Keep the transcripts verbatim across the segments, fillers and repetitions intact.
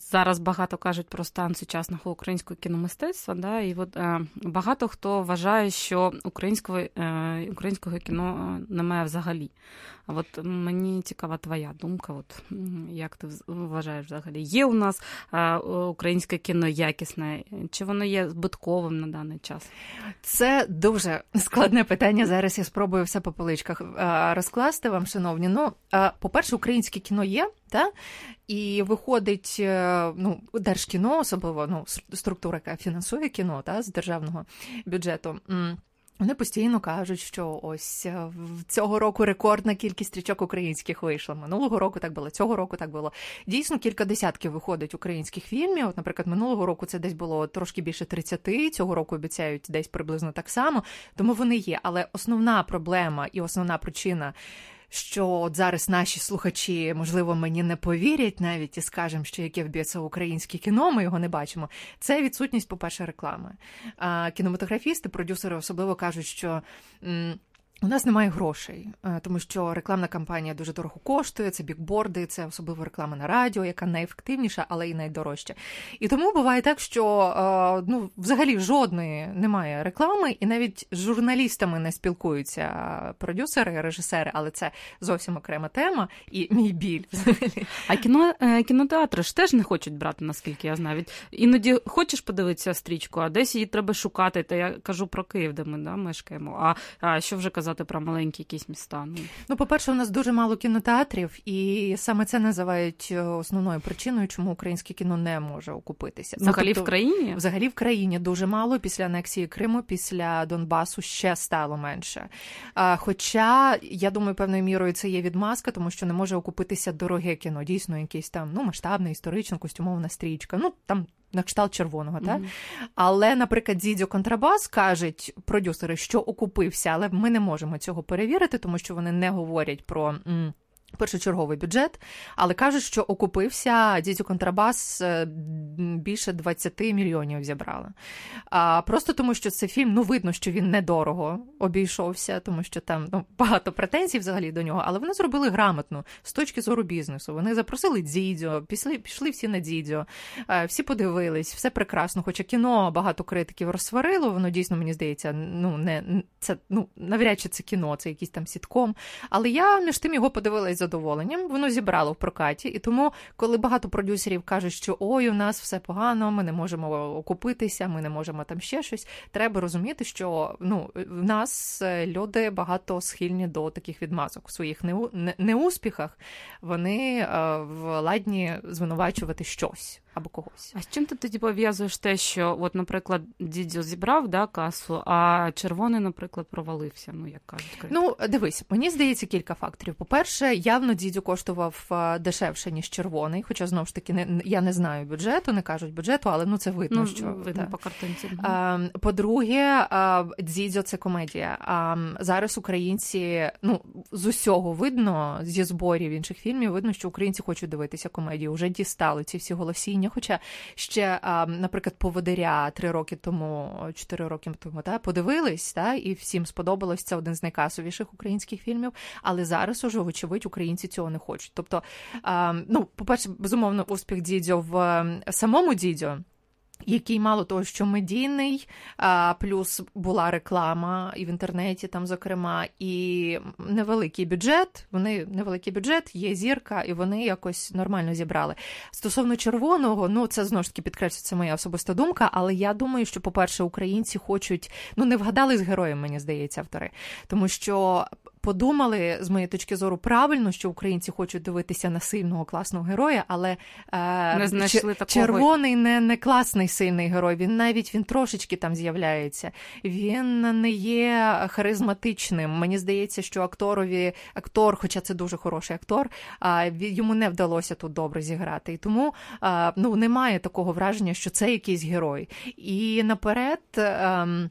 зараз багато кажуть про стан сучасного українського кіномистецтва, да, і от е, багато хто вважає, що українського, е, українського кіно немає взагалі. А от мені цікава твоя думка, от як ти вважаєш взагалі? Є у нас е, українське кіно якісне, чи воно є збитковим на даний час? Це дуже складне питання, зараз я спробую все по поличках е, розкласти вам, шановні. Ну, е, по-перше, українське кіно є, та? І виходить, ну, Держкіно, особливо, ну, структура, яка фінансує кіно, та, з державного бюджету, вони постійно кажуть, що ось цього року рекордна кількість стрічок українських вийшла. Минулого року так було, цього року так було. Дійсно, кілька десятків виходить українських фільмів. От, наприклад, минулого року це десь було трошки більше тридцяти, цього року обіцяють десь приблизно так само. Тому вони є. Але основна проблема і основна причина, що от зараз наші слухачі, можливо, мені не повірять навіть і скажемо, що яке вб'ється українське кіно, ми його не бачимо, це відсутність, по-перше, реклами. А кінематографісти, продюсери особливо кажуть, що м- у нас немає грошей, тому що рекламна кампанія дуже дорого коштує, це бікборди, це особливо реклама на радіо, яка найефективніша, але і найдорожча. І тому буває так, що ну, взагалі жодної немає реклами, і навіть з журналістами не спілкуються продюсери, режисери, але це зовсім окрема тема і мій біль взагалі. А кіно, кінотеатри ж теж не хочуть брати, наскільки я знаю. Іноді хочеш подивитися стрічку, а десь її треба шукати. Та я кажу про Київ, де ми да, мешкаємо. А, а що вже казати про маленькі якісь міста? Ну. ну, по-перше, у нас дуже мало кінотеатрів, і саме це називають основною причиною, чому українське кіно не може окупитися. Взагалі ну, тобто, в країні? Взагалі в країні дуже мало. Після анексії Криму, після Донбасу ще стало менше. А, хоча, я думаю, певною мірою це є відмазка, тому що не може окупитися дороге кіно. Дійсно, якийсь там, ну, масштабна, історична, костюмовна стрічка. Ну, там на кшталт червоного, так? Mm-hmm. Але, наприклад, Дідьо Контрабас кажуть продюсери, що окупився, але ми не можемо цього перевірити, тому що вони не говорять про м, першочерговий бюджет, але кажуть, що окупився Дідьо Контрабас більше двадцять мільйонів зібрали. А, просто тому, що це фільм, ну, видно, що він недорого обійшовся, тому що там ну, багато претензій взагалі до нього, але вони зробили грамотно з точки зору бізнесу. Вони запросили Дідьо, пішли, пішли всі на Дідьо, всі подивились, все прекрасно, хоча кіно багато критиків розсварило, воно дійсно, мені здається, ну, не, це, ну, навряд чи це кіно, це якийсь там сітком, але я між тим його подивилась задоволенням, воно зібрало в прокаті, і тому, коли багато продюсерів кажуть, що ой, у нас все погано, ми не можемо окупитися, ми не можемо там ще щось, треба розуміти, що ну, в нас люди багато схильні до таких відмазок. В своїх неуспіхах вони е, владні звинувачувати щось або когось. А з чим ти тоді пов'язуєш те, що, от, наприклад, Дідьо зібрав да, касу, а червоний, наприклад, провалився, ну, як кажуть критики? Ну, дивись, мені здається кілька факторів. По-перше, явно Дідьо коштував дешевше, ніж червоний, хоча, знову ж таки, не, я не знаю бюджету, не кажуть бюджету, але, ну, це видно, ну, що... видно та. по картинці. А, по-друге, а, Дідьо – це комедія. А зараз українці, ну, з усього видно, зі зборів інших фільмів, видно, що українці хочуть дивитися комедію. Уже дістали ці всі голосіння. Хоча ще, наприклад, «Поводиря» три роки тому, чотири роки тому, та, подивились, та, і всім сподобалось, це один з найкасовіших українських фільмів, але зараз уже, вочевидь, українці цього не хочуть. Тобто, ну, по-перше, безумовно, успіх Дідьо в самому Дідьо, який мало того, що медійний, а, плюс була реклама і в інтернеті там, зокрема, і невеликий бюджет, вони, невеликий бюджет, є зірка, і вони якось нормально зібрали. Стосовно червоного, ну, це, знову ж таки, підкреслюється моя особиста думка, але я думаю, що, по-перше, українці хочуть, ну, не вгадали з героєм, мені здається, автори, тому що подумали, з моєї точки зору, правильно, що українці хочуть дивитися на сильного, класного героя, але е, не знайшли такого. Червоний не, не класний, сильний герой, він навіть, він трошечки там з'являється. Він не є харизматичним. Мені здається, що акторові, актор, хоча це дуже хороший актор, йому не вдалося тут добре зіграти. І тому, ну, немає такого враження, що це якийсь герой. І наперед...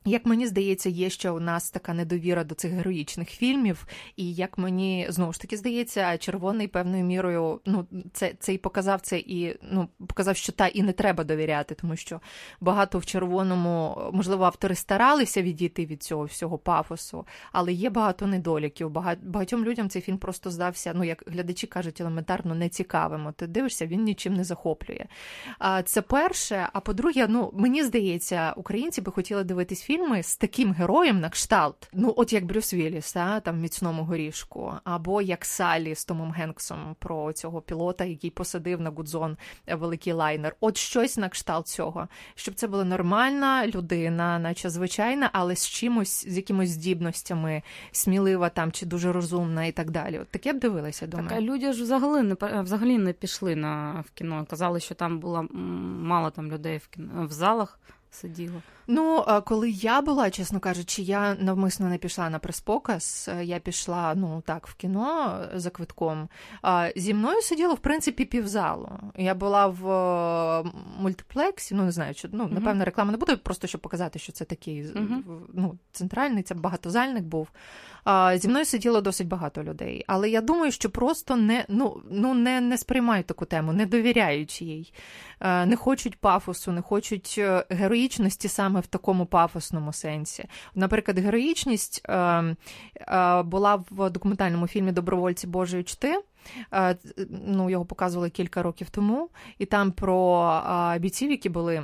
Як мені здається, є ще у нас така недовіра до цих героїчних фільмів, і як мені, знову ж таки, здається, «Червоний» певною мірою, ну, це, це і показав це, і, ну, показав, що та і не треба довіряти, тому що багато в «Червоному», можливо, автори старалися відійти від цього всього пафосу, але є багато недоліків, багать, багатьом людям цей фільм просто здався, ну, як глядачі кажуть, елементарно нецікавим. Ти дивишся, він нічим не захоплює. А це перше, а по-друге, ну, мені здається, українці би хотіли дивитись фільм з таким героєм на кшталт, ну от як Брюс Вілліс, а, там в «Міцному горішку», або як Салі з Томом Генксом про цього пілота, який посадив на гудзон великий лайнер. От щось на кшталт цього. Щоб це була нормальна людина, наче звичайна, але з чимось, з якимось здібностями, смілива там, чи дуже розумна і так далі. От таке б дивилася, думаю. Так, а люди ж взагалі не, взагалі не пішли на, в кіно. Казали, що там було мало там людей в, кіно, в залах сиділо. Ну, коли я була, чесно кажучи, я навмисно не пішла на прес-показ, я пішла, ну, так, в кіно за квитком. Зі мною сиділо, в принципі, півзалу. Я була в мультиплексі, ну, не знаю, що, ну, напевно, реклама не буде, просто щоб показати, що це такий, uh-huh. ну, центральний, це багатозальник був. Зі мною сиділо досить багато людей. Але я думаю, що просто не, ну, ну, не, не сприймають таку тему, не довіряють їй. Не хочуть пафосу, не хочуть героїчності саме в такому пафосному сенсі. Наприклад, героїчність е, е, була в документальному фільмі «Добровольці Божої чти». Е, ну, його показували кілька років тому. І там про е, бійців, які були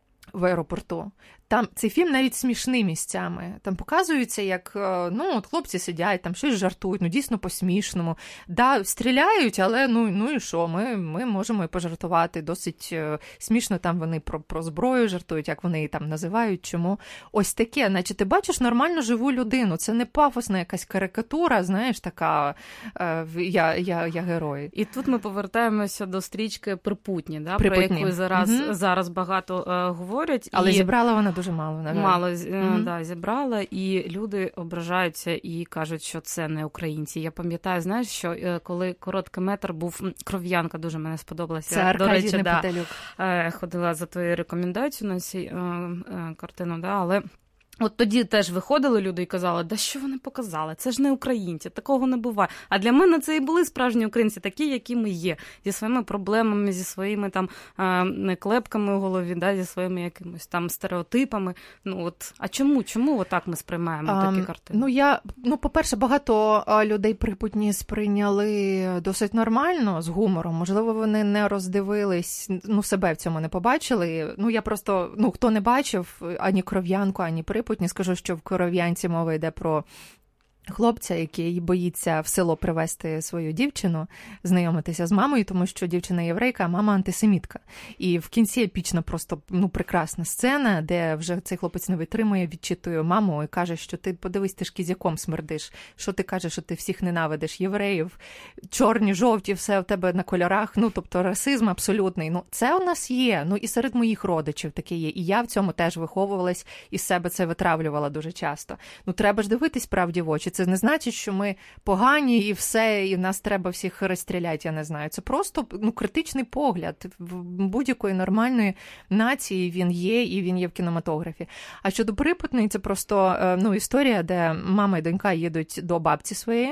в аеропорту. Там цей фільм навіть смішний місцями. Там показується, як, ну, от хлопці сидять, там щось жартують, ну, дійсно по-смішному. Да, стріляють, але, ну, ну і що, ми, ми можемо і пожартувати. Досить смішно там вони про, про зброю жартують, як вони її там називають, чому. Ось таке, наче ти бачиш нормально живу людину. Це не пафосна якась карикатура, знаєш, така, е, я, я, я герой. І тут ми повертаємося до стрічки «Припутні», да, Припутні. Про яку зараз, угу. зараз багато е, говорять. Але і... зібрала вона дуже мало, на жаль. Мало, mm-hmm. да, зібрала, і люди ображаються і кажуть, що це не українці. Я пам'ятаю, знаєш, що коли короткий метр був «Кров'янка», дуже мене сподобалася. Це Аркадій До речі, Непетелюк. Да, ходила за твоєю рекомендацією на цю е, е, картину, да, але... От тоді теж виходили люди і казали, да що вони показали, це ж не українці, такого не буває. А для мене це і були справжні українці, такі, які ми є, зі своїми проблемами, зі своїми там клепками у голові, да, зі своїми якимось там стереотипами. Ну от, а чому? Чому отак ми сприймаємо um, такі картини? Ну я, ну по-перше, багато людей «Припутні» сприйняли досить нормально, з гумором. Можливо, вони не роздивились, ну себе в цьому не побачили. Ну я просто, ну хто не бачив ані «Кров'янку», ані «Припутні», не скажу, що в «Кров'янці» мова йде про хлопця, який боїться в село привезти свою дівчину, знайомитися з мамою, тому що дівчина єврейка, а мама антисемітка. І в кінці епічна просто, ну, прекрасна сцена, де вже цей хлопець не витримує, відчитує маму і каже, що ти подивись, ти ж кізяком смердиш, що ти кажеш, що ти всіх ненавидиш, євреїв, чорні, жовті, все в тебе на кольорах, ну, тобто расизм абсолютний. Ну, це у нас є, ну, і серед моїх родичів таке є. І я в цьому теж виховувалась, і з себе це витравлювала дуже часто. Ну, треба ж дивитись правді в очі. Це не значить, що ми погані і все, і нас треба всіх розстріляти, я не знаю. Це просто, ну, критичний погляд. В будь-якої нормальної нації він є, і він є в кінематографі. А щодо «Припутної», це просто, ну, історія, де мама і донька їдуть до бабці своєї,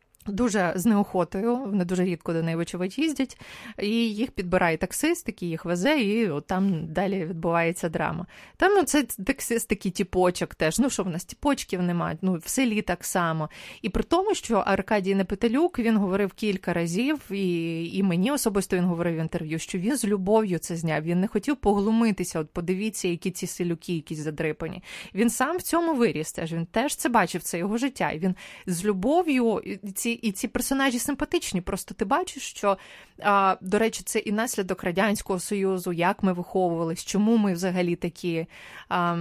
дуже з неохотою, вони дуже рідко до неї, вочевидь, їздять, і їх підбирає таксист, який їх везе, і от там далі відбувається драма. Там, ну, це таксист такий тіпочок теж, ну, що в нас, тіпочків немає, ну, в селі так само. І при тому, що Аркадій Непетелюк, він говорив кілька разів, і, і мені особисто він говорив в інтерв'ю, що він з любов'ю це зняв, він не хотів поглумитися, от подивіться, які ці селюки, якісь задрипані. Він сам в цьому виріс теж, він теж це бачив, це його життя, і він з любов'ю, ці І ці персонажі симпатичні, просто ти бачиш, що, а, до речі, це і наслідок Радянського Союзу, як ми виховувались, чому ми взагалі такі. А,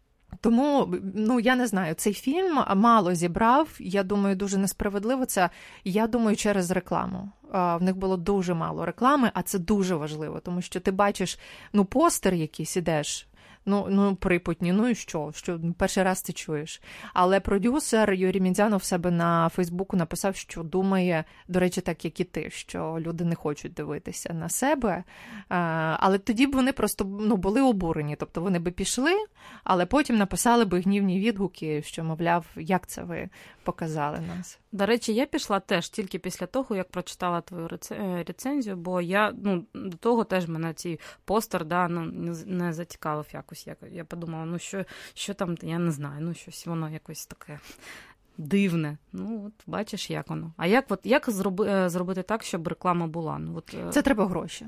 тому, ну, я не знаю, цей фільм мало зібрав, я думаю, дуже несправедливо це, я думаю, через рекламу. В них було дуже мало реклами, а це дуже важливо, тому що ти бачиш, ну, постер якийсь ідеш, Ну, ну, припутні, ну і що? Що перший раз ти чуєш. Але продюсер Юрій Міндзянов в себе на Фейсбуку написав, що думає, до речі, так, як і ти, що люди не хочуть дивитися на себе. Але тоді б вони просто, ну, були обурені. Тобто вони би пішли, але потім написали би гнівні відгуки, що, мовляв, як це ви показали нас. До речі, я пішла теж тільки після того, як прочитала твою рецензію, бо я, ну, до того теж мене цей постер, да, ну, не зацікавив якось. Я, я подумала, ну, що, що там, я не знаю, ну, щось воно якось таке дивне. Ну, от бачиш, як воно. А як, от, як зроби, зробити так, щоб реклама була? Ну, от... Це треба гроші.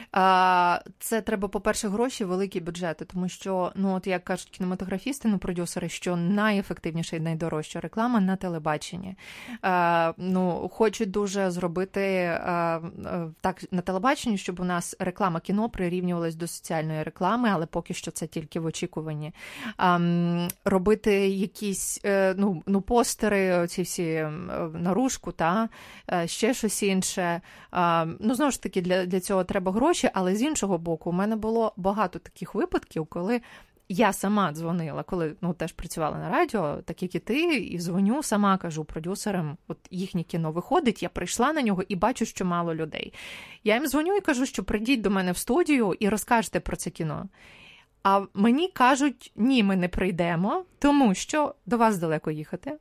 Це треба, по-перше, гроші, великі бюджети, тому що, ну, от як кажуть кінематографісти, ну, продюсери, що найефективніша і найдорожча реклама на телебаченні. Ну, хочуть дуже зробити так на телебаченні, щоб у нас реклама кіно прирівнювалась до соціальної реклами, але поки що це тільки в очікуванні. Робити якісь, ну, ну пост ці всі наружку, та, ще щось інше. Ну, знову ж таки, для, для цього треба гроші, але з іншого боку, у мене було багато таких випадків, коли я сама дзвонила, коли, ну, теж працювала на радіо, так як і ти, і дзвоню, сама кажу продюсерам, от їхнє кіно виходить, я прийшла на нього і бачу, що мало людей. Я їм дзвоню і кажу, що прийдіть до мене в студію і розкажете про це кіно. А мені кажуть, ні, ми не прийдемо, тому що до вас далеко їхати.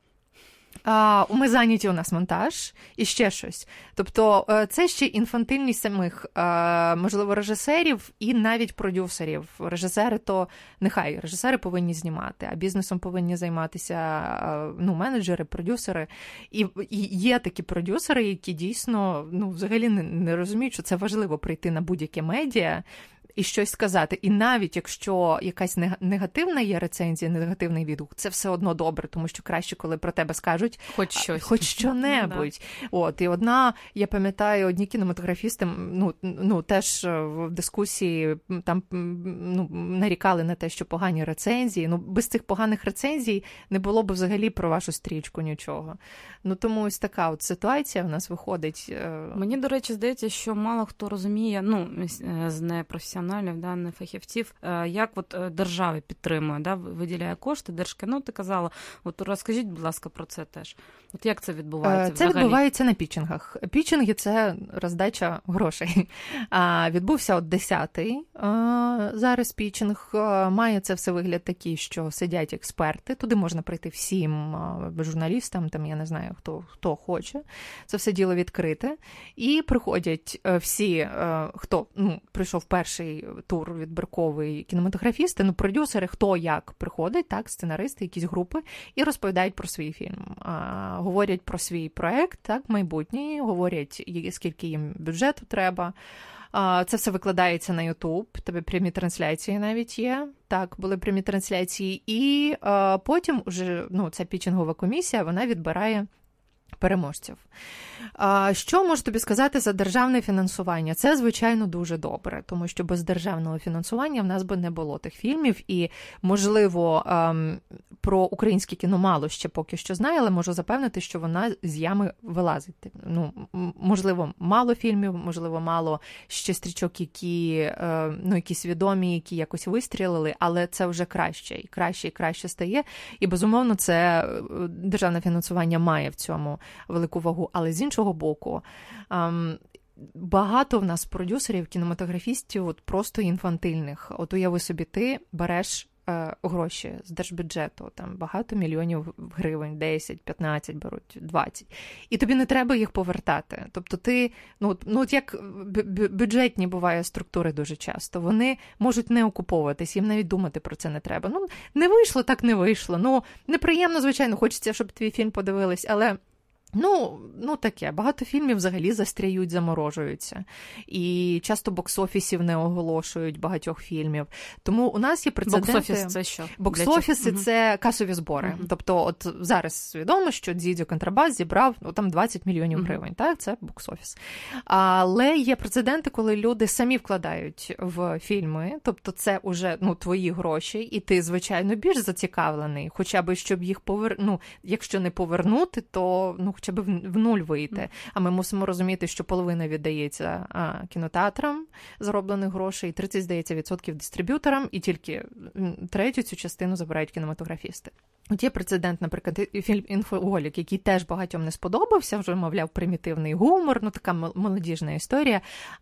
А, ми зайняті, у нас монтаж і ще щось. Тобто це ще інфантильність самих, можливо, режисерів і навіть продюсерів. Режисери то нехай, режисери повинні знімати, а бізнесом повинні займатися, ну, менеджери, продюсери. І, і є такі продюсери, які дійсно, ну, взагалі не, не розуміють, що це важливо прийти на будь-яке медіа і щось сказати. І навіть якщо якась негативна є рецензія, негативний відгук, це все одно добре, тому що краще, коли про тебе скажуть хоч щось. Хоч що-небудь. От, і одна, я пам'ятаю, одні кінематографісти, ну, ну теж в дискусії там, ну, нарікали на те, що погані рецензії. Ну, без цих поганих рецензій не було б взагалі про вашу стрічку нічого. Ну, тому ось така от ситуація в нас виходить. Мені, до речі, здається, що мало хто розуміє, ну, з непрофесіоналів, да, не фахівців, як от держава підтримує, да, виділяє кошти, Держкіно, ти казала. От розкажіть, будь ласка, про це теж. От як це відбувається Це взагалі? відбувається на пітчингах. Пітчинги – це роздача грошей. Відбувся от десятий зараз пітчинг. Має це все вигляд такий, що сидять експерти. Туди можна прийти всім журналістам, там, я не знаю, хто, хто хоче. Це все діло відкрите. І приходять всі, хто, ну, прийшов перший тур відбірковий, кінематографісти, ну, продюсери, хто як приходить, так, сценаристи, якісь групи, і розповідають про свій фільм. Говорять про свій проект, так, майбутній, говорять, скільки їм бюджету треба. Це все викладається на YouTube, тебе прямі трансляції навіть є. Так, були прямі трансляції. І потім уже, ну, ця пітчингова комісія, вона відбирає переможців. Що можу тобі сказати за державне фінансування? Це, звичайно, дуже добре, тому що без державного фінансування в нас би не було тих фільмів, і, можливо, про українське кіно мало ще поки що знає, але можу запевнити, що вона з ями вилазить. Ну, можливо, мало фільмів, можливо, мало ще стрічок, які, ну, якісь відомі, які якось вистрілили, але це вже краще, і краще, і краще стає. І, безумовно, це державне фінансування має в цьому велику вагу. Але з іншого боку, багато в нас продюсерів, кінематографістів от просто інфантильних. От уяви собі, ти береш гроші з держбюджету, там багато мільйонів гривень, десять, п'ятнадцять беруть, двадцять. І тобі не треба їх повертати. Тобто ти, ну, ну от як бюджетні буває структури дуже часто, вони можуть не окуповуватись, їм навіть думати про це не треба. Ну, не вийшло, так не вийшло. Ну, неприємно, звичайно, хочеться, щоб твій фільм подивились, але Ну, ну таке. Багато фільмів взагалі застряють, заморожуються. І часто бокс-офісів не оголошують багатьох фільмів. Тому у нас є прецеденти... Бокс-офіс – це що? Бокс-офіси – це касові збори. Uh-huh. Тобто от зараз відомо, що Дзідзьо Контрабас зібрав ну, там двадцять мільйонів uh-huh. гривень. Так? Це бокс-офіс. Але є прецеденти, коли люди самі вкладають в фільми. Тобто це уже ну, твої гроші, і ти, звичайно, більш зацікавлений. Хоча б, щоб їх повернути. Ну, якщо не повернути, то ну, хоча б в нуль вийти. А ми мусимо розуміти, що половина віддається а, кінотеатрам зароблених грошей, тридцять, здається, відсотків дистриб'юторам, і тільки третю цю частину забирають кінематографісти. От є прецедент, наприклад, фільм «Інфоголік», який теж багатьом не сподобався, вже, мовляв, примітивний гумор, ну така молодіжна історія,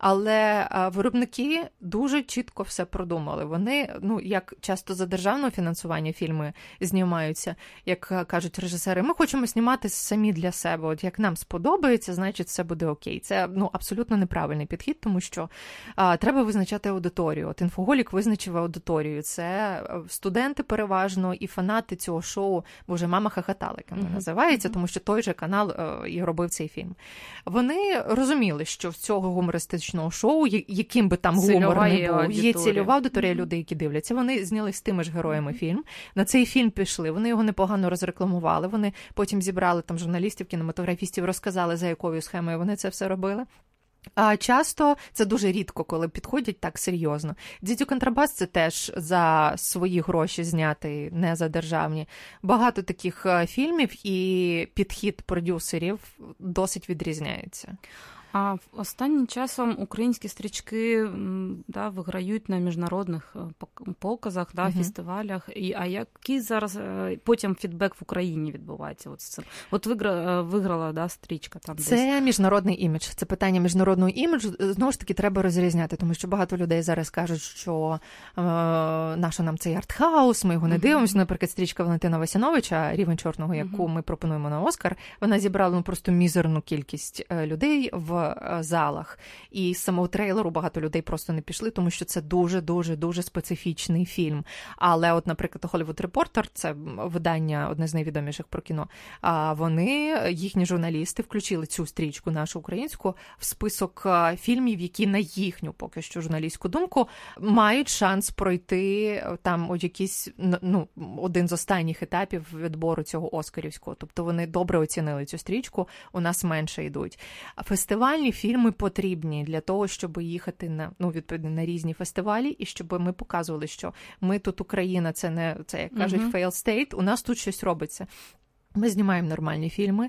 але виробники дуже чітко все продумали. Вони, ну, як часто за державне фінансування фільми знімаються, як кажуть режисери, ми хочемо знімати самі для себе, от як нам сподобається, значить все буде окей. Це, ну, абсолютно неправильний підхід, тому що а, треба визначати аудиторію. От «Інфоголік» визначив аудиторію. Це студенти переважно і фанати цього шоу, боже, «Мама хохотала», як воно uh-huh. називається, тому що той же канал е, і робив цей фільм. Вони розуміли, що в цього гумористичного шоу, яким би там цільова гумор не був, аудиторія. Є цільова аудиторія uh-huh. людей, які дивляться. Вони зняли з тими ж героями uh-huh. фільм. На цей фільм пішли, вони його непогано розрекламували, вони потім зібрали там журналістів, кінематографістів, розказали, за якою схемою вони це все робили. А часто, це дуже рідко, коли підходять так серйозно. «Дідю Контрабас» – це теж за свої гроші знятий, не за державні. Багато таких фільмів і підхід продюсерів досить відрізняється. А останнім часом українські стрічки да, виграють на міжнародних показах, да, uh-huh. фестивалях. І, а який зараз потім фідбек в Україні відбувається? От, це, от виграла, виграла да, стрічка там десь. Це міжнародний імідж. Це питання міжнародного іміджу. Знову ж таки, треба розрізняти, тому що багато людей зараз кажуть, що е, нащо нам цей артхаус, ми його не uh-huh. дивимося. Наприклад, стрічка Валентина Васяновича «Рівень чорного», яку uh-huh. ми пропонуємо на Оскар, вона зібрала ну, просто мізерну кількість людей в залах. І з самого трейлеру багато людей просто не пішли, тому що це дуже-дуже-дуже специфічний фільм. Але от, наприклад, Hollywood Reporter, це видання, одне з найвідоміших про кіно, а вони, їхні журналісти, включили цю стрічку, нашу українську, в список фільмів, які на їхню, поки що, журналістську думку, мають шанс пройти там от якийсь, ну, один з останніх етапів відбору цього оскарівського. Тобто вони добре оцінили цю стрічку, у нас менше йдуть. Фестиваль фільми потрібні для того, щоб їхати на, ну, відповідно, на різні фестивалі, і щоб ми показували, що ми тут Україна, це не, це, як кажуть, uh-huh. fail state, у нас тут щось робиться. Ми знімаємо нормальні фільми.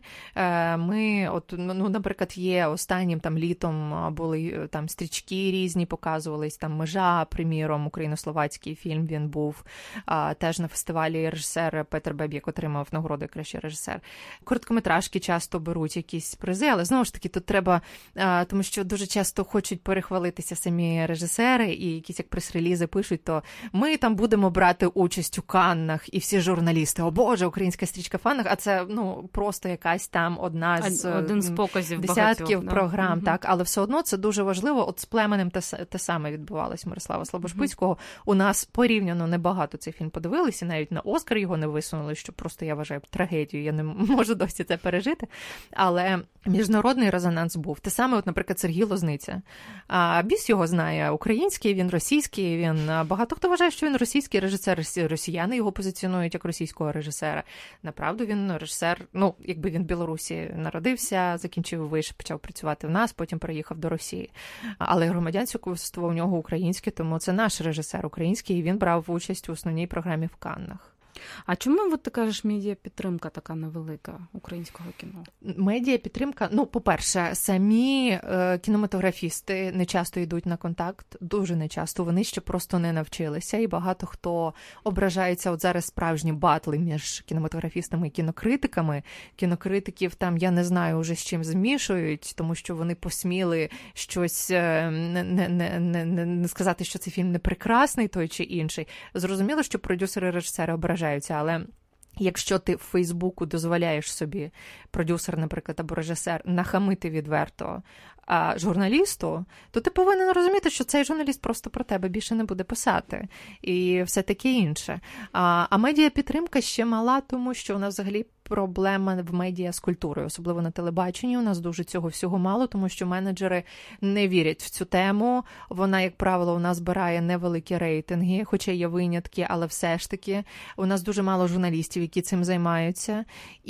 Ми, от, ну, наприклад, є останнім там літом були там стрічки різні, показувались, там «Межа», приміром, україно-словацький фільм він був, а, теж на фестивалі режисер Петр Беб'як отримав нагороду як кращий режисер. Короткометражки часто беруть якісь призи, але знову ж таки тут треба, а, тому що дуже часто хочуть перехвалитися самі режисери і якісь як прес-релізи пишуть, то ми там будемо брати участь у Каннах, і всі журналісти, о боже, українська стрічка в Каннах, а це, ну, просто якась там одна з, Один з показів десятків багатьох, програм, да? Так, але все одно це дуже важливо. От з «Племенем» те, те саме відбувалось Мирослава Слабошпицького. Mm-hmm. У нас порівняно небагато цей фільм подивилися, навіть на Оскар його не висунули, що просто, я вважаю, трагедію, я не можу досі це пережити. Але міжнародний резонанс був. Те саме, от, наприклад, Сергій Лозниця. А Біс його знає український, він російський, він багато хто вважає, що він російський режисер, росіяни його позиціонують як російського режисера. Направду він режисер, ну, якби він в Білорусі народився, закінчив виш, почав працювати в нас, потім переїхав до Росії. Але громадянство у нього українське, тому це наш режисер український, і він брав участь у основній програмі в Каннах. А чому, от ти кажеш, медіапідтримка така невелика українського кіно? Медіапідтримка, ну, по-перше, самі е, кінематографісти не часто йдуть на контакт, дуже не часто, вони ще просто не навчилися, і багато хто ображається, от зараз справжні батли між кінематографістами і кінокритиками. Кінокритиків там, я не знаю уже з чим змішують, тому що вони посміли щось, е, не, не, не, не, не сказати, що цей фільм не прекрасний, той чи інший. Зрозуміло, що продюсери, режисери ображаються, але якщо ти в Фейсбуку дозволяєш собі, продюсер, наприклад, або режисер, нахамити відверто а, журналісту, то ти повинен розуміти, що цей журналіст просто про тебе більше не буде писати. І все таке інше. А, а медіапідтримка ще мала, тому що у нас взагалі проблема в медіа з культурою, особливо на телебаченні. У нас дуже цього всього мало, тому що менеджери не вірять в цю тему. Вона, як правило, у нас збирає невеликі рейтинги, хоча є винятки, але все ж таки у нас дуже мало журналістів, які цим займаються.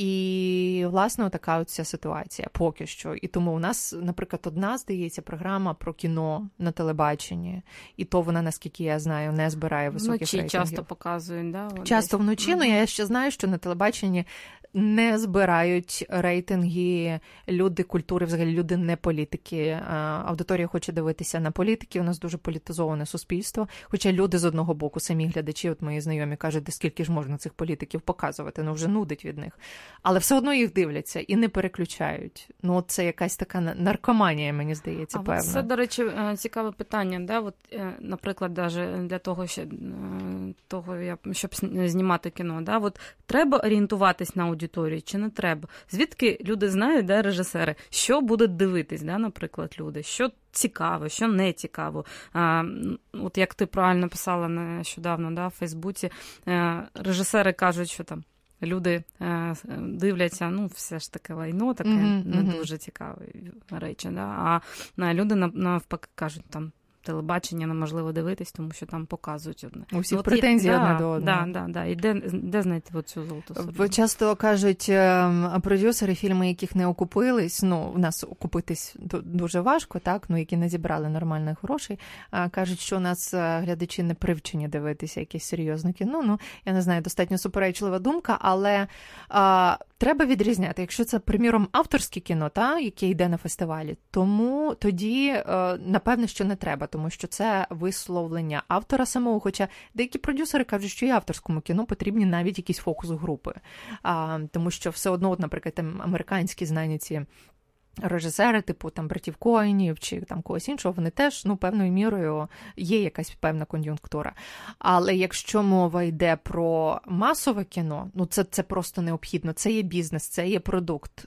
І, власне, така от ця ситуація поки що. І тому у нас, наприклад, одна, здається, програма про кіно на телебаченні. І то вона, наскільки я знаю, не збирає високих вночі рейтингів. Часто показують, да? Часто вночі, mm-hmm. але я ще знаю, що на телебаченні не збирають рейтинги люди культури, взагалі люди не політики. Аудиторія хоче дивитися на політики, у нас дуже політизоване суспільство, хоча люди з одного боку, самі глядачі, от мої знайомі кажуть, де скільки ж можна цих політиків показувати, ну вже нудить від них. Але все одно їх дивляться і не переключають. Ну це якась така наркоманія, мені здається, а певна. Це, до речі, цікаве питання, да? От, наприклад, навіть для того, що, того, щоб знімати кіно, да? От, треба орієнтуватись на аудиторію чи не треба? Звідки люди знають, да, режисери, що будуть дивитись, да, наприклад, люди, що цікаво, що не цікаво. А, от як ти правильно писала нещодавно, да, в Фейсбуці, режисери кажуть, що там люди е, дивляться, ну, все ж таке лайно, таке mm-hmm, не mm-hmm. дуже цікаві речі, да? А люди навпаки кажуть, там, телебачення неможливо дивитись, тому що там показують одне. У всіх претензії одне до одного. Да, да, да. І де, де знайти цю золоту середину? Часто кажуть продюсери, фільми, яких не окупились, ну, у нас окупитись дуже важко, так, ну, які не зібрали нормальних грошей, кажуть, що у нас глядачі не привчені дивитися якісь серйозне кіно. Ну, я не знаю, достатньо суперечлива думка, але а, треба відрізняти. Якщо це, приміром, авторське кіно, та, яке йде на фестивалі, тому тоді, а, напевне, що не треба, тому що це висловлення автора самого, хоча деякі продюсери кажуть, що і авторському кіно потрібні навіть якісь фокус-групи. А, тому що все одно, от, наприклад, там американські знані ці режисери, типу там братів Коенів чи там когось іншого, вони теж, ну, певною мірою є якась певна кон'юнктура. Але якщо мова йде про масове кіно, ну це, це просто необхідно. Це є бізнес, це є продукт.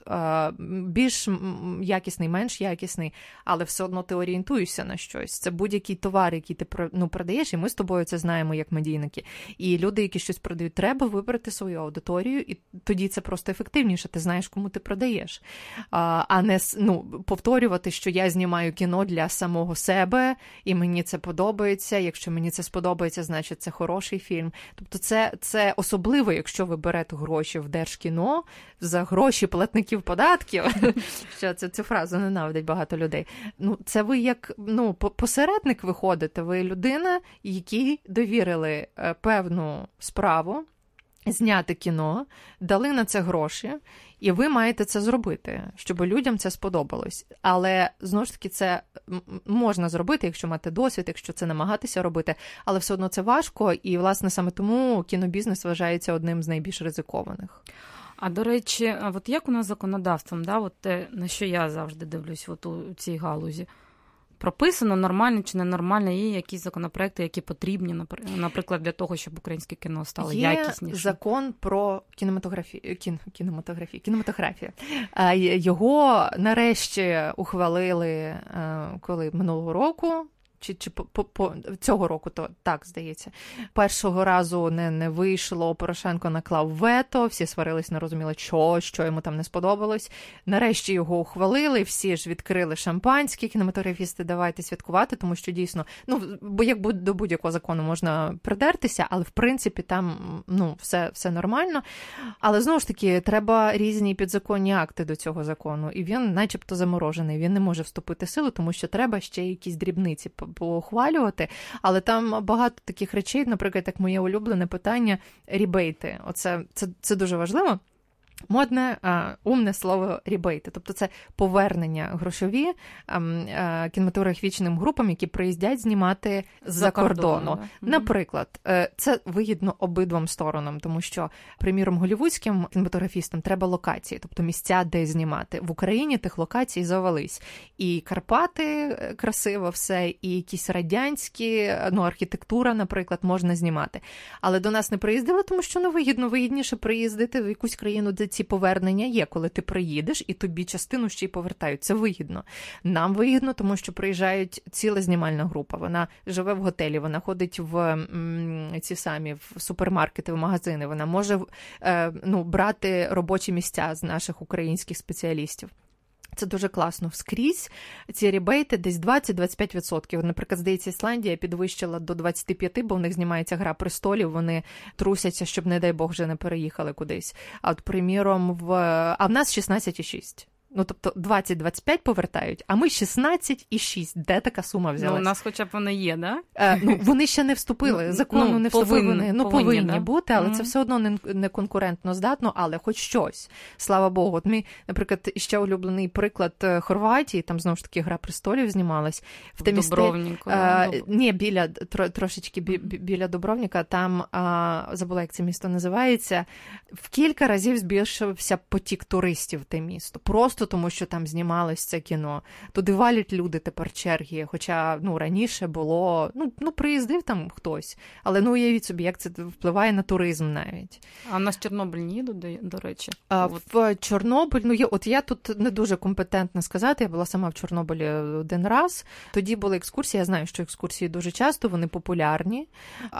Більш якісний, менш якісний, але все одно ти орієнтуєшся на щось. Це будь-який товар, який ти, ну, продаєш, і ми з тобою це знаємо як медійники. І люди, які щось продають, треба вибрати свою аудиторію, і тоді це просто ефективніше. Ти знаєш, кому ти продаєш. А не ну, повторювати, що я знімаю кіно для самого себе, і мені це подобається. Якщо мені це сподобається, значить це хороший фільм. Тобто це, це особливо, якщо ви берете гроші в Держкіно за гроші платників податків, що це, цю фразу ненавидять багато людей. Ну, це ви як, ну, посередник виходите, ви людина, якій довірили певну справу, зняти кіно, дали на це гроші, і ви маєте це зробити, щоб людям це сподобалось. Але, знову ж таки, це можна зробити, якщо мати досвід, якщо це намагатися робити, але все одно це важко, і, власне, саме тому кінобізнес вважається одним з найбільш ризикованих. А, до речі, от як у нас з законодавством, да, от те, на що я завжди дивлюсь от у цій галузі, прописано, нормально чи ненормально, є якісь законопроекти, які потрібні, наприклад, для того, щоб українське кіно стало є якіснішим? Є закон про кінематографію, кін, кінематографію, кінематографію. Його нарешті ухвалили, коли минулого року, Чи, чи по, по, по цього року, то так, здається. Першого разу не, не вийшло, Порошенко наклав вето, всі сварились, не розуміли, що, що йому там не сподобалось. Нарешті його ухвалили, всі ж відкрили шампанське, кінематографісти, давайте святкувати, тому що дійсно, ну, бо як до будь-якого закону можна придертися, але в принципі там, ну, все, все нормально. Але знову ж таки, треба різні підзаконні акти до цього закону, і він начебто заморожений, він не може вступити в силу, тому що треба ще якісь дрібниці поухвалювати, але там багато таких речей, наприклад, як моє улюблене питання – рібейти. Оце, це, це дуже важливо. Модне, а, умне слово рібейти. Тобто це повернення грошові а, а, кінематографічним групам, які приїздять знімати з-за кордону. Да. Наприклад, це вигідно обидвом сторонам, тому що, приміром, голлівудським кінематографістам треба локації, тобто місця, де знімати. В Україні тих локацій завались. І Карпати красиво все, і якісь радянські, ну, архітектура, наприклад, можна знімати. Але до нас не приїздили, тому що не вигідно, вигідніше приїздити в якусь країну, де ці повернення є, коли ти приїдеш, і тобі частину ще й повертають. Це вигідно. Нам вигідно, тому що приїжджають ціла знімальна група. Вона живе в готелі, вона ходить в м, ці самі в супермаркети, в магазини. Вона може е, ну, брати робочі місця з наших українських спеціалістів. Це дуже класно. Вскрізь ці рібейти десь двадцять-двадцять п'ять відсотків. Наприклад, здається, Ісландія підвищила до двадцять п'ять, бо в них знімається «Гра престолів», вони трусяться, щоб, не дай Бог, вже не переїхали кудись. А от, приміром, в... А в нас шістнадцять цілих шість. Ну, тобто двадцять-двадцять п'ять повертають, а ми шістнадцять і шість. Де така сума взялась? Ну, у нас хоча б вони є, да? Е, ну, вони ще не вступили, ну, закону ну, не вступили, повинні, вони, ну, повинні, повинні да? бути, але mm-hmm. це все одно не, не конкурентно здатно, але хоч щось, слава Богу. От мій, наприклад, ще улюблений приклад Хорватії, там, знову ж таки, «Гра престолів» знімалась. В те Дубровнику. Е, Дуб... Ні, біля, тро, трошечки бі, біля Дубровника, там, а, забула, як це місто називається, в кілька разів збільшився потік туристів в те місто. Просто тому, що там знімалось це кіно. Туди валять люди тепер черги, хоча, ну, раніше було, ну, ну приїздив там хтось, але, ну, уявіть собі, як це впливає на туризм навіть. А в нас Чорнобиль ні, до, до речі? А, в Чорнобиль, ну, є, от я тут не дуже компетентна сказати, я була сама в Чорнобилі один раз, тоді були екскурсії, я знаю, що екскурсії дуже часто, вони популярні,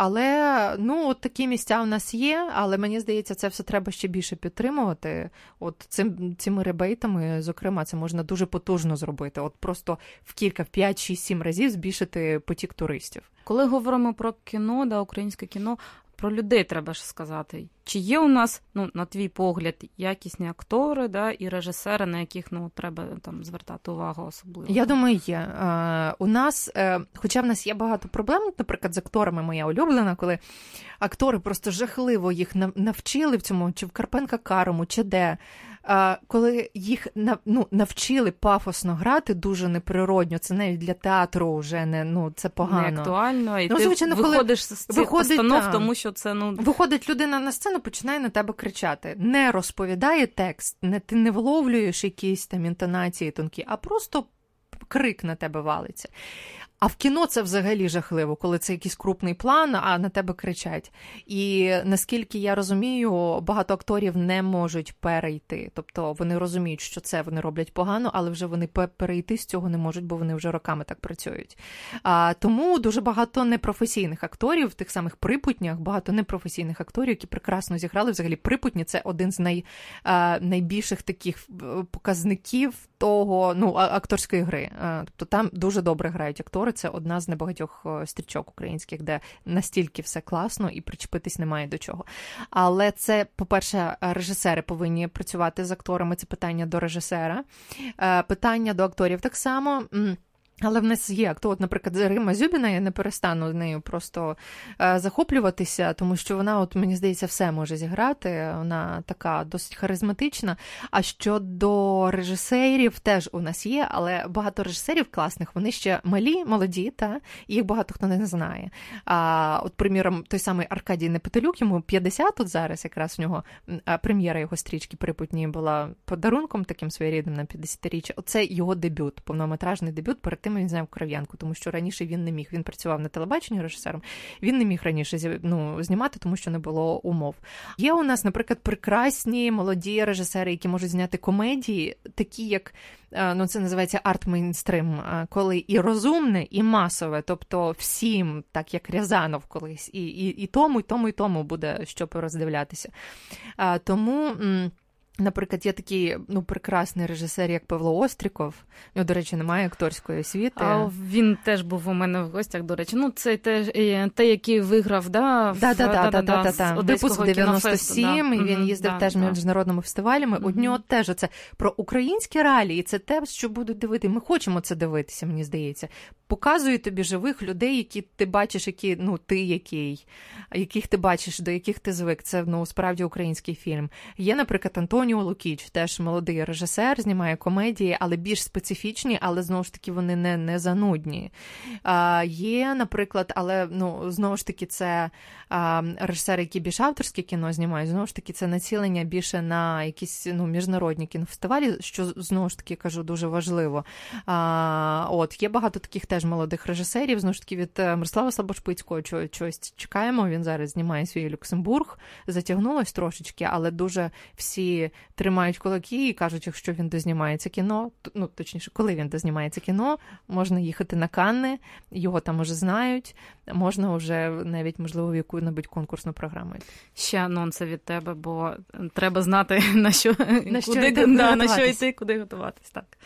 але, ну, от такі місця у нас є, але мені здається, це все треба ще більше підтримувати. От цим, цими ребейтами, зокрема, це можна дуже потужно зробити. От просто в кілька, в п'ять, шість, сім разів збільшити потік туристів. Коли говоримо про кіно, да, українське кіно, про людей треба ж сказати. Чи є у нас, ну, на твій погляд, якісні актори, да, і режисери, на яких, ну, треба там звертати увагу особливо? Я думаю, є. Е, у нас, е, хоча в нас є багато проблем, наприклад, з акторами моя улюблена, коли актори просто жахливо їх навчили в цьому, чи в Карпенка-Карому, чи де, е, коли їх ну, навчили пафосно грати дуже неприродньо, це навіть для театру вже не, ну, це погано. Не актуально, і ну, ти звичайно, виходиш з цих виходить, постанов, та, тому що це, ну... Виходить людина на сцену, починає на тебе кричати. Не розповідає текст, не, ти не вловлюєш якісь там інтонації тонкі, а просто крик на тебе валиться. А в кіно це взагалі жахливо, коли це якийсь крупний план, а на тебе кричать. І наскільки я розумію, багато акторів не можуть перейти. Тобто вони розуміють, що це вони роблять погано, але вже вони перейти з цього не можуть, бо вони вже роками так працюють. А, тому дуже багато непрофесійних акторів, в тих самих Припутнях, багато непрофесійних акторів, які прекрасно зіграли. Взагалі Припутні – це один з най, а, найбільших таких показників того, ну, акторської гри. А, тобто там дуже добре грають актори. Це одна з небагатьох стрічок українських, де настільки все класно і причепитись немає до чого. Але це, по-перше, режисери повинні працювати з акторами, це питання до режисера. Питання до акторів так само. Але в нас є актор, от, наприклад, Рима Зюбіна, я не перестану нею просто е, захоплюватися, тому що вона, от, мені здається, все може зіграти, вона така досить харизматична. А щодо режисерів, теж у нас є, але багато режисерів класних, вони ще малі, молоді, та, і їх багато хто не знає. А, от, приміром, той самий Аркадій Непетелюк, йому п'ятдесят тут зараз, якраз в нього прем'єра його стрічки «Припутні» була подарунком таким своєрідним на п'ятдесятиріччя. Оце його дебют, повнометражний дебют, перед тим він зняв «Кров'янку», тому що раніше він не міг. Він працював на телебаченні режисером, він не міг раніше, ну, знімати, тому що не було умов. Є у нас, наприклад, прекрасні молоді режисери, які можуть зняти комедії, такі як, ну, це називається арт-мейнстрим, коли і розумне, і масове, тобто всім, так як Рязанов колись, і, і, і тому, і тому, і тому буде що пороздивлятися. Тому... Наприклад, є такий, ну, прекрасний режисер, як Павло Остріков. У нього, до речі, немає акторської освіти. А він теж був у мене в гостях, до речі. Ну, це те, те який виграв, да, в, да, да, да, да, да, да, да. Випуск дев'яносто сім, да. І він їздив да, теж да. міжнародними фестивалями. Mm-hmm. У нього теж оце про українські реалії, це те, що будуть дивити. Ми хочемо це дивитися, мені здається. Показує тобі живих людей, які ти бачиш, які, ну, ти який, яких ти бачиш, до яких ти звик. Це, ну, справді український фільм. Є, наприклад, Антоніо Лукіч, теж молодий режисер, знімає комедії, але більш специфічні, але, знову ж таки, вони не, не занудні. А, є, наприклад, але, ну, знову ж таки, це а, режисери, які більш авторське кіно знімають, знову ж таки, це націлення більше на якісь, ну, міжнародні кінофестивалі, що, знову ж таки, кажу, дуже важливо. А, от, є багато таких теж молодих режисерів, знову ж таки, від Мирослава Слабошпицького чогось чекаємо, він зараз знімає свій Люксембург, затягнулось трошечки, але дуже всі тримають кулаки і кажуть, якщо він дознімається кіно, ну, точніше, коли він дознімається кіно, можна їхати на Канни, його там уже знають, можна вже навіть, можливо, в яку-небудь конкурсну програму. Ще анонси від тебе, бо треба знати, на що, на що куди, йти, да, на що йти, куди готуватись, так.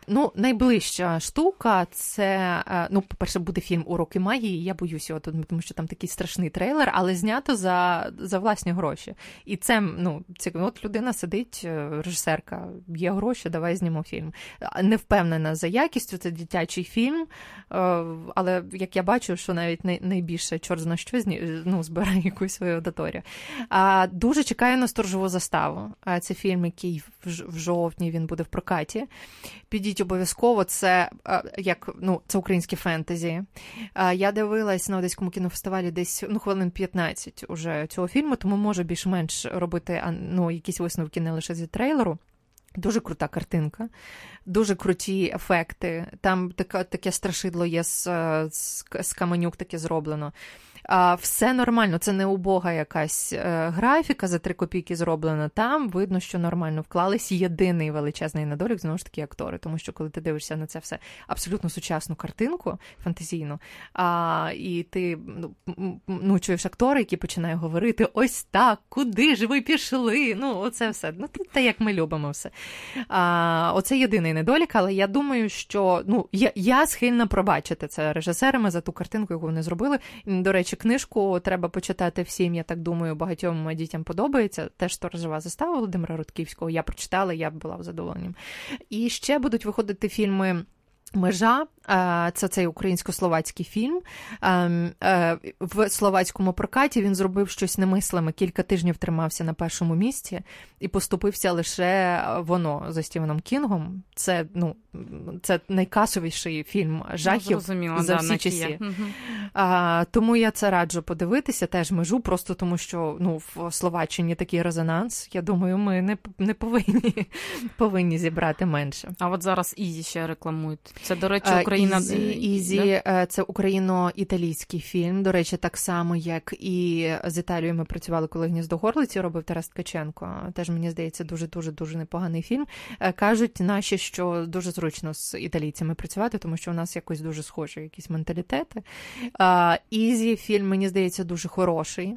Ну, найближча штука – це, ну, по-перше, буде фільм «Уроки магії». Я боюся його, тому що там такий страшний трейлер, але знято за, за власні гроші. І це, ну, це, от людина сидить, режисерка, є гроші, давай знімемо фільм. Не впевнена за якістю, це дитячий фільм, але, як я бачу, що навіть найбільше чорт зна що, ну, збирає якусь свою аудиторію. Дуже чекаю на «Сторожову заставу». Це фільм, який в жовтні він буде в прокаті. Підіть обов'язково, це як, ну, це українське фентезі. Я дивилась на Одеському кінофестивалі десь, ну, хвилин п'ятнадцять уже цього фільму, тому можу більш-менш робити, ну, якісь висновки не лише зі трейлеру. Дуже крута картинка, дуже круті ефекти. Там таке, таке страшидло є з, з, з каменюк таке зроблено. А, все нормально, це не убога якась е, графіка за три копійки зроблена. Там видно, що нормально вклались. Єдиний величезний недолік, знову ж таки, актори. Тому що коли ти дивишся на це все абсолютно сучасну картинку, фантазійну, а, і ти ну, ну, чуєш актора, який починає говорити ось так, куди ж ви пішли? Ну, оце все. Ну, те, як ми любимо все. А, оце єдиний недолік, але я думаю, що ну, я, я схильна пробачити це режисерами за ту картинку, яку вони зробили. До речі, книжку треба почитати всім, я так думаю, багатьом дітям подобається. Теж «Сторожова застава» Володимира Рудківського. Я прочитала, я була в задоволенні. І ще будуть виходити фільми «Межа», це цей українсько-словацький фільм. В словацькому прокаті він зробив щось немислиме. Кілька тижнів тримався на першому місці і поступився лише «Воно» за Стівеном Кінгом. Це, ну, це найкасовіший фільм жахів ну, за да, всі часи. Угу. А, тому я це раджу подивитися, теж «Межу», просто тому що ну, в Словаччині такий резонанс. Я думаю, ми не, не повинні, повинні зібрати менше. А от зараз «Ізі» ще рекламують. Це, до речі, Україна... Ізі, Ізі да? Це україно-італійський фільм. До речі, так само, як і з Італією ми працювали, коли «Гніздо горлиці» робив Тарас Ткаченко. Теж, мені здається, дуже-дуже-дуже непоганий фільм. Кажуть наші, що дуже зручно з італійцями працювати, тому що у нас якось дуже схожі якісь менталітети. Ізі фільм, мені здається, дуже хороший,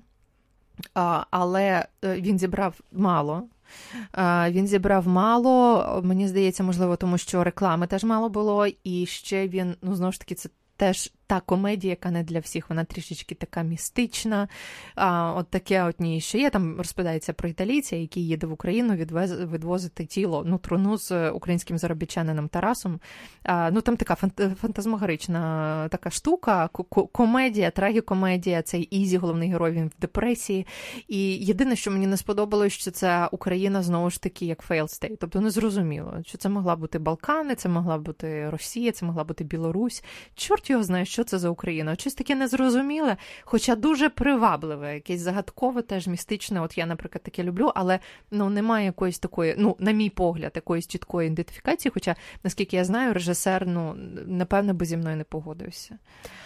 але він зібрав мало. Він зібрав мало, мені здається, можливо, тому що реклами теж мало було, і ще він, ну, знову ж таки, це теж та комедія, яка не для всіх, вона трішечки така містична, а, от таке от ні ще є. Там розповідається про італійця, який їде в Україну відвез, відвозити тіло, ну, труну з українським заробітчанином Тарасом. А, ну, там така фантазмогорична така штука, комедія, трагікомедія, цей Ізі, головний герой, він в депресії. І єдине, що мені не сподобалось, що це Україна, знову ж таки, як failed state. Тобто не зрозуміло, що це могла бути Балкани, це могла бути Росія, це могла бути Білорусь. Чорт його знає, що це за Україна. Щось таке незрозуміле, хоча дуже привабливе, якесь загадкове, теж містичне. От я, наприклад, таке люблю, але ну, немає якоїсь такої, ну, на мій погляд, якоїсь чіткої ідентифікації, хоча, наскільки я знаю, режисер, ну, напевно, би зі мною не погодився.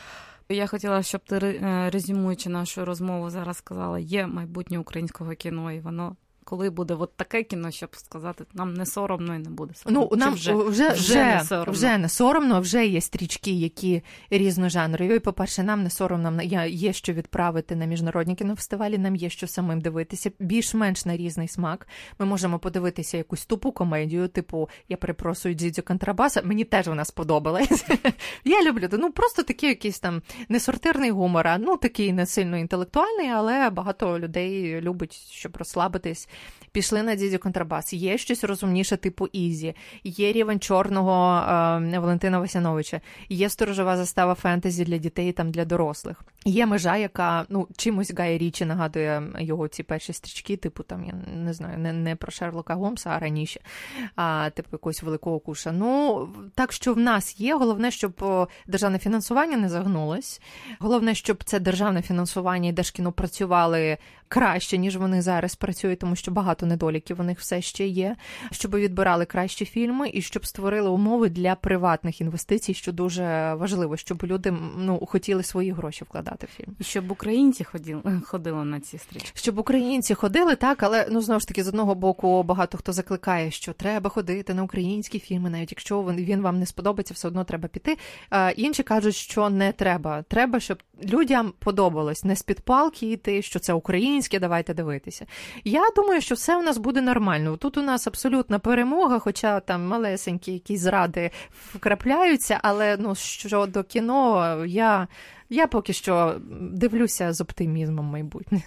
Я хотіла, щоб ти, резюмуючи нашу розмову, зараз сказала, є майбутнє українського кіно, і воно коли буде от таке кіно, щоб сказати, нам не соромно і не буде соромно. Ну, нам вже, вже, вже, не соромно. вже не соромно, вже є стрічки, які різножанрові. По-перше, нам не соромно, є що відправити на міжнародні кінофестивалі, нам є що самим дивитися, більш-менш на різний смак. Ми можемо подивитися якусь тупу комедію, типу, я перепрошую, Дзідзю Контрабаса, мені теж вона сподобалась. Я люблю, ну, просто такий якийсь там несортирний гумор, ну, такий не сильно інтелектуальний, але багато людей любить, щоб розслабитись. Пішли на Дзідзю Контрабас. Є щось розумніше типу Ізі. Є рівень чорного е, Валентина Васяновича. Є «Сторожова застава» фентезі для дітей, там для дорослих. Є «Межа», яка, ну, чимось Гая Річі нагадує його ці перші стрічки, типу, там, я не знаю, не, не про Шерлока Голмса, а раніше, а типу якогось великого куша. Ну, так що в нас є. Головне, щоб державне фінансування не загнулось. Головне, щоб це державне фінансування і Держкіно працювали краще, ніж вони зараз працюють, тому що багато недоліків у них все ще є, щоб відбирали кращі фільми і щоб створили умови для приватних інвестицій, що дуже важливо, щоб люди, ну, хотіли свої гроші вкладати в фільм. І щоб українці ходили, ходили на ці стрічки. Щоб українці ходили, так, але, ну, знову ж таки, з одного боку, багато хто закликає, що треба ходити на українські фільми, навіть якщо він, він вам не сподобається, все одно треба піти. А інші кажуть, що не треба. Треба, щоб людям подобалось не з-під палки йти, що це українське, давайте дивитися. Я думаю, що все все у нас буде нормально. Тут у нас абсолютна перемога, хоча там малесенькі якісь зради вкрапляються, але ну, щодо кіно, я, я поки що дивлюся з оптимізмом майбутнє.